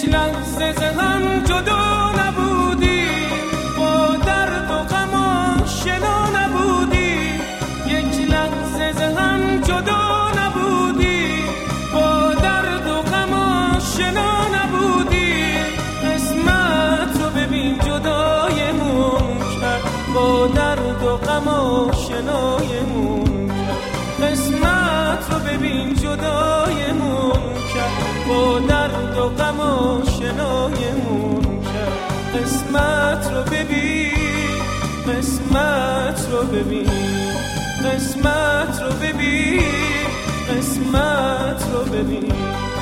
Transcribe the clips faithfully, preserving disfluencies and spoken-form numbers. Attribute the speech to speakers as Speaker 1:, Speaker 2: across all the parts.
Speaker 1: یک لحظه ز هم جدا نبودی، با درد و غم آشنا نبودی. یک لحظه ز هم جدا نبودی، با درد و غم آشنا نبودی. قسمت رو ببین جدایمون کرد، با درد و غم آشنایمون کرد. قسمت رو ببین جدایمون کرد، با درد و غم آشنایمون کرد. قسمت رو ببین، قسمت رو ببین، قسمت رو ببین، قسمت رو ببین.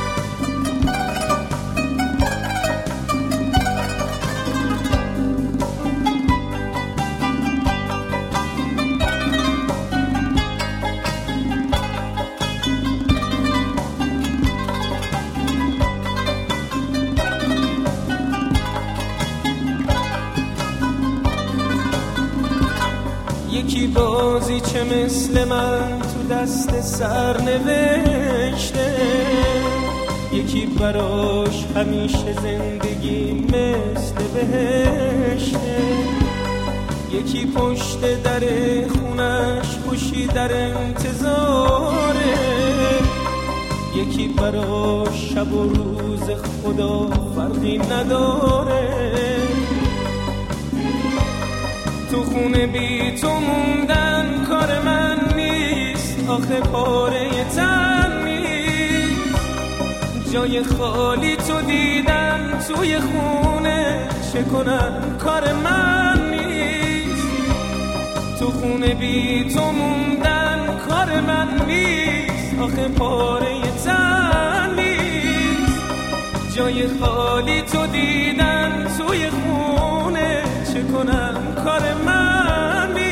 Speaker 1: یکی بازی چه مثل من تو دست سر نوشته، یکی براش همیشه زندگی مثل بهشته. یکی پشت در خونش خوشی در انتظاره، یکی براش شب و روز خدا فرقی نداره. تو خونه بی تو موندن کار من نیست، آخه پاره تن نیست. جای خالی تو دیدن توی خونه، چه کنم کار من نیست. تو خونه بی تو موندن کار من نیست، آخه پاره تن نیست. جای خالی تو دیدن توی خونه، چه کنم کار من نیست.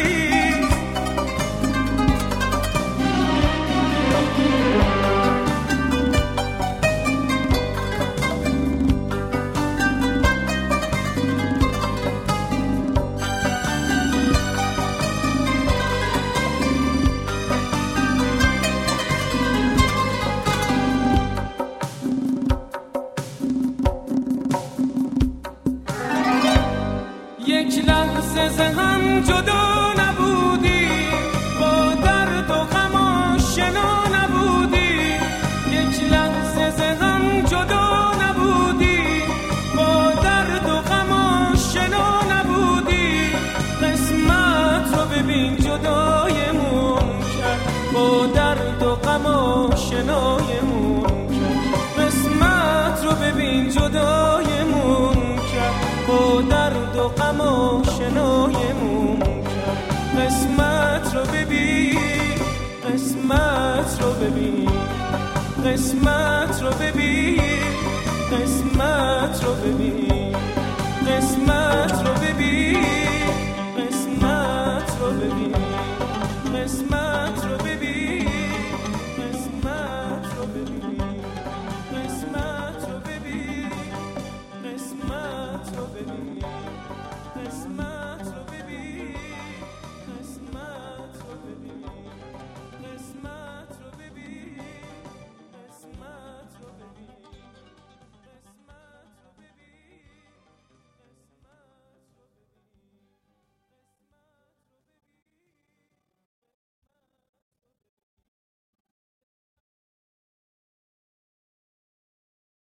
Speaker 1: یک لحظه ز هم جدا نبودی، با درد و غم آشنا نبودی. یک لحظه ز هم جدا نبودی، با درد و غم آشنا نبودی. قسمت رو ببین جدایمون کرد، با درد و غم آشنایمون کرد. قسمت رو ببین جدایمون کرد، با درد و غم آشنایمون کرد. قسمت رو ببین، قسمت رو ببین، قسمت رو ببین، قسمت رو ببین، قسمت رو ببین، قسمت رو ببین، قسمت رو ببین.